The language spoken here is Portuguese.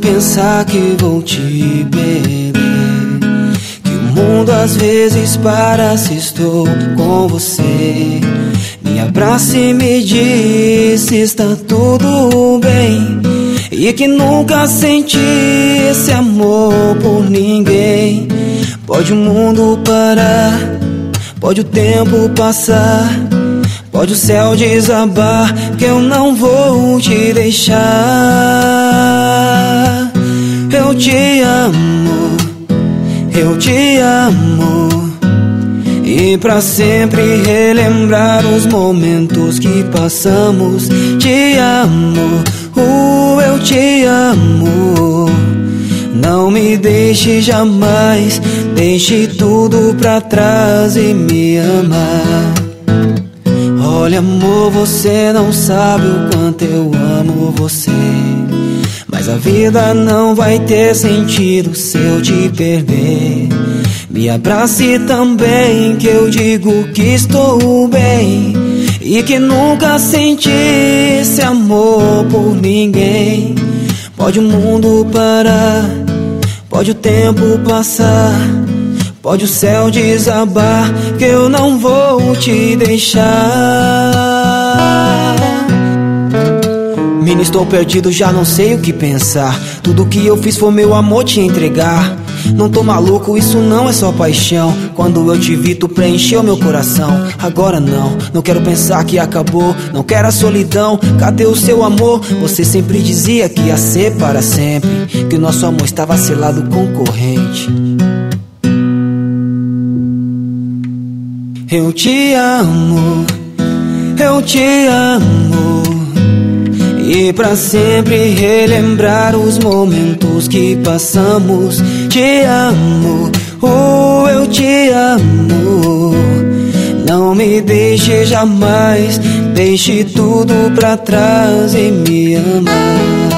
pensar que vou te perder, que o mundo às vezes para se estou com você. Me abraça e me diz se está tudo bem, e que nunca senti esse amor por ninguém. Pode o mundo parar, pode o tempo passar, pode o céu desabar, que eu não vou te deixar. Eu te amo, eu te amo, e pra sempre relembrar os momentos que passamos. Te amo, eu te amo. Não me deixe jamais, deixe tudo pra trás e me amar. Olha, amor, você não sabe o quanto eu amo você, mas a vida não vai ter sentido se eu te perder. Me abrace também, que eu digo que estou bem, e que nunca senti esse amor por ninguém. Pode o mundo parar, pode o tempo passar, pode o céu desabar, que eu não vou te deixar. Menina, estou perdido, já não sei o que pensar. Tudo que eu fiz foi meu amor te entregar. Não tô maluco, isso não é só paixão. Quando eu te vi, tu preencheu meu coração. Agora não, não quero pensar que acabou, não quero a solidão. Cadê o seu amor? Você sempre dizia que ia ser para sempre, que o nosso amor estava selado com corrente. Eu te amo, eu te amo, e pra sempre relembrar os momentos que passamos. Te amo, eu te amo. Não me deixe jamais, deixe tudo pra trás e me amar.